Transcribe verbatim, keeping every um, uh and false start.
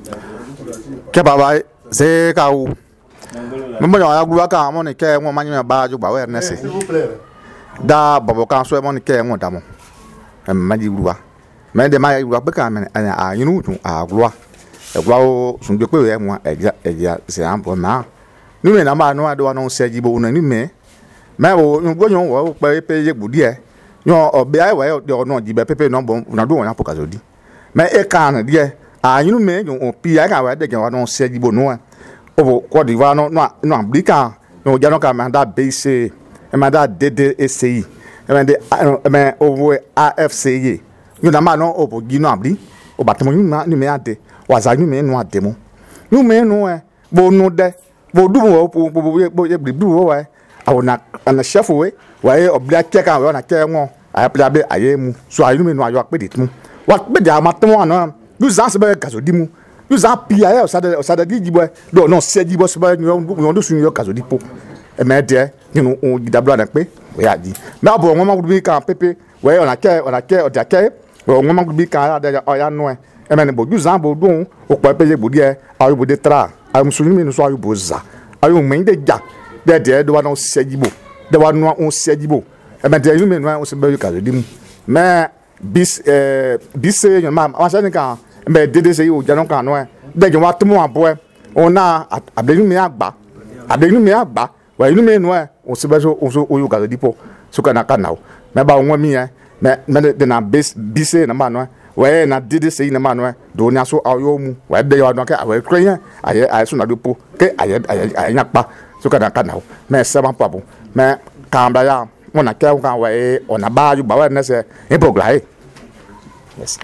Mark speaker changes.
Speaker 1: ke baba se ka u mo yo aglu ka mo ni ke mo manyu ba ju ba we na se da babo kan so mo ni ke mo da mo ma ji ruwa me de ma ruwa be ka me a yinu tu aglu aglu o sun gbe pe we mo eja eja se ampo ma ni me na ma no ade wa no se ji bo na ni me me wo ngbo yon wo pe pe ye gbudi e yon obe ai we de ono ji be pepe no bo na do won apoka so di me e kan de a yinu me yon pi ai ka we de gen wa no se ji bo no o ko di wa no no no ambrika no ja no ka ma da base e ma da D D S I e ma de e ma o A F C Y yon na ma no o bo gi no abri o ba temo yinu ni me ade wa za yinu me no ade mo yinu me no e bo no de bo du bo bo bo bo ye bri du wo wa awona ana chef we wa e oblia cheka we na che won a pla be aye mu so ayu me no ayo apede timu wa be dia matemo ana you zan se be kaso di mu you zan pia e o sada o sada di jibo do no se jibo so ba nyo do sun yo kaso di po e me de you o gidablo na pe we aji me abo won ma gudu ka pepe we ona che ona che o da che won ma gudu ka da o ya no e e me ne bo you zan bo do o po pe ye gbodi e ayu bo de tra ayu sun mi no so ayu bo za ayu me de ja de de do wa no se jibo de wa no on se jibo e me de you me no on se be yo kaso di mu me bis eh bis yon ma wa se ni kan me dede se yo jano kan no e de jo wa tumo abo e ona abenu me agba abenu me agba wa inu me no e on se be so on so o yo kaso di po so kana kana o me ba won mi e me me de na bis bis na ma no e wa na dede se na ma no e do nya so ayo mu wa de yo no ka wa kren aye aye so na do po ke aye aye nya pa so kana kana o me se ba pa bo me kamba ya ona ke kan wa e ona ba ju ba wa na se e program yes